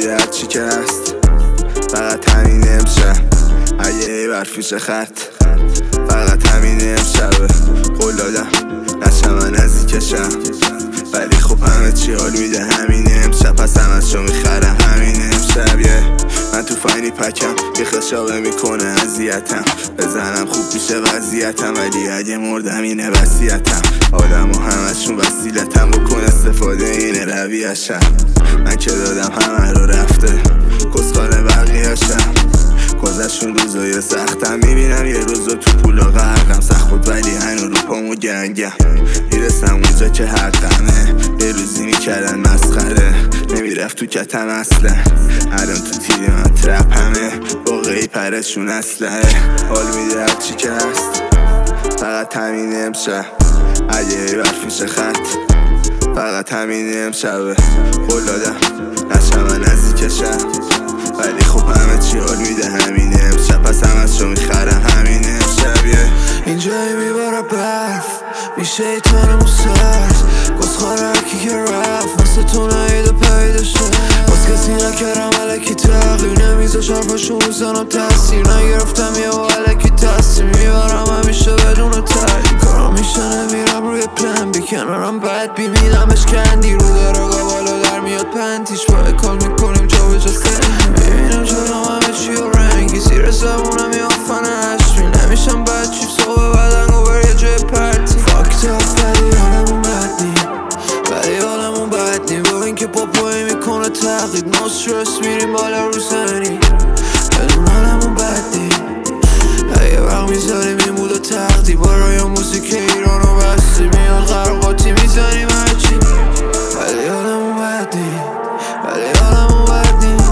میده هرچی که هست، فقط همین امشب. اگه ای برفیش خط، فقط همین امشبه. قول دادم قشم من نزدیکشم، ولی خب همه چی حال میده همین امشب. پس همشو میخرم همین امشب. من تو فاینی پکم، یه خشابه میکنه اذیتم. بزنم خوب میشه وضعیتم، ولی اگه مردم اینه وصیتم. آدم و همشون وسیلتم، بکن استفاده اینه رویشم. من که دادم همه رو رفته، کسخانه بقیهشم. گذشتون روزای سختم، میبینم یه روزا تو پولا غرقم. سخت بود ولی هنو رو پامو گنگم، میرسم اونجا که حقمه. یه روزی میکردن مسخره، نمیرفت تو کتم اصلا. الان تو تیری من ترپ همه، واقعی پرشون اسلحه. حال میده هرچی که هست، فقط همین امشب. اگه برفیش خط، فقط همین امشبه. قول دادم قشم من نزدیکشم، ولی خب همه چی حال میده همین امشب. پس همشو میخرم همین امشب. اینجایی میباره برف، میشه ایتانمون سرد. گسخاره هرکی که رفت، مثل تو نهیده پیدا شد. باز کسی نکرم علکی تغییر، نمیزاش حرفاشو میزنم تاثیر نگرفتم. یه و علکی تصمیم میبرم همیشه بدون تردید. کارم میشه نمیرم روی پلن بی، کنارم بد بی میدمش کندی. رو دراغا بالا در میاد پنتیش، با اکال میکنیم جا به جا سن. میبینم جلوم همه چی و رنگی، زیر زبونم یه آفن عشقی. نمیشم بد چیپ صبح بدن و بر یه جای پرتی. فاکت اف ولی حالمون بد نی، ولی حالمون بد نی. با اینکه پاپایی میکنه تقلید، نو استرس میریم بالا رو زنی. بدون حالمون بد نی، اگه وقت میذاریم این بود و تقدی. برای موزیک ایرانو بستی، میاد غرقاتی میزنیم هرچی. ولی حالمون بد نی، ولی حالمون بد نی.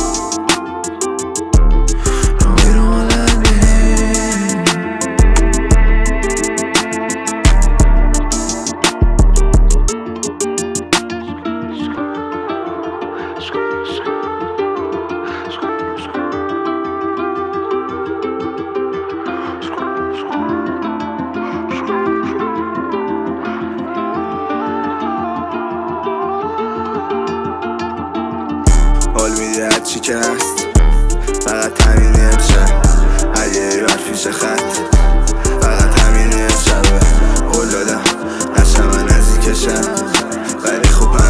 حال میده هرچی که هست، فقط همین امشب. اگه برفیش خط، فقط همین امشبه. قول دادم قشم من نزدیکشم، ولی خب